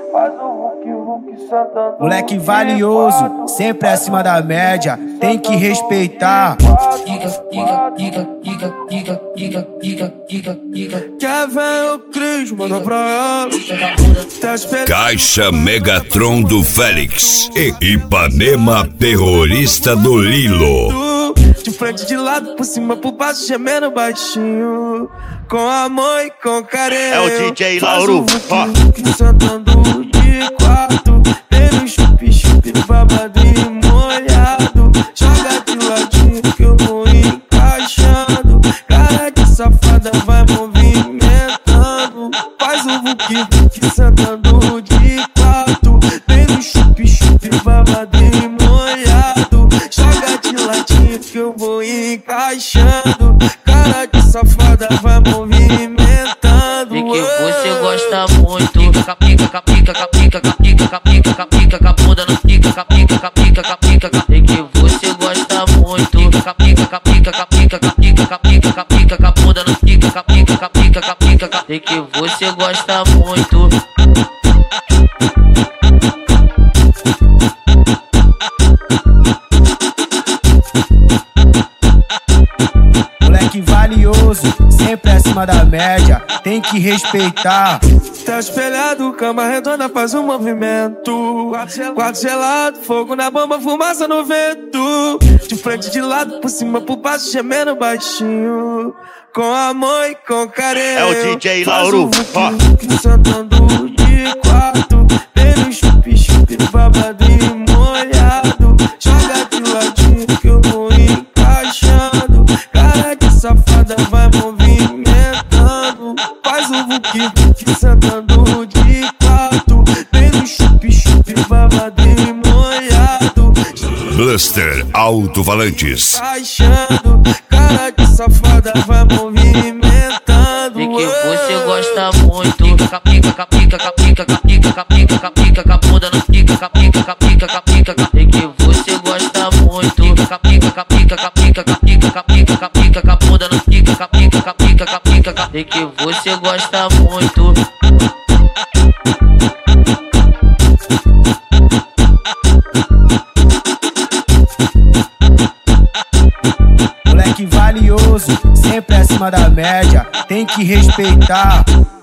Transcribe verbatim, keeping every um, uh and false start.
Moleque valioso, sempre acima da média, tem que respeitar. Quer ver o Cris, manda pra ela. Caixa Megatron do Félix e Ipanema terrorista do Lilo. De frente, de lado, por cima, por baixo, gemendo baixinho. Com amor e com carinho. É o D J Lauro, ó. Sentando de quarto, bebe chup, chup, babado e molhado. Joga de ladinho que eu vou encaixando. Cara de safada vai movimentando. Faz o vuki, vuki, sentando de quarto, bebe chup, chup, babado e molhado. Joga de ladinho que eu vou encaixando. Cara de safada vai movimentando. E que você gosta muito. Pica, pica, pica, pica, pica, pica, pica, pica, com a bunda no pica, pica, pica, pica. E que você gosta muito. Pica, pica, pica, pica, pica, pica, pica, com a bunda no pica, pica, pica, pica. E que você gosta muito. Moleque valioso, sempre acima da média, tem que respeitar. Tá espelhado, cama redonda faz um movimento. Quarto gelado, fogo na bomba, fumaça no vento. De frente, de lado, por cima, por baixo, gemendo baixinho. Com amor e com carinho. É o D J Lauro, ó. Sentando de quarto, bebe chup, chup, babado e molhado. Joga de ladinho que eu vou encaixando. Cara de safada vai movimentando. Faz o vuki, vuki, sentando de quarto, bebe chup, chup, babado e molhado. Buster Alto-Falantes. Encaixando, cara de safada vai movimentando. E que você gosta muito. Pica, pica, pica, pica, pica, pica, pica, com a bunda no pica, pica, pica, pica. E que você gosta muito. Pica, pica, pica, pica, pica, pica, pica, com a bunda no pica, pica, pica, pica. E que você gosta muito. Moleque valioso, sempre acima da média, tem que respeitar.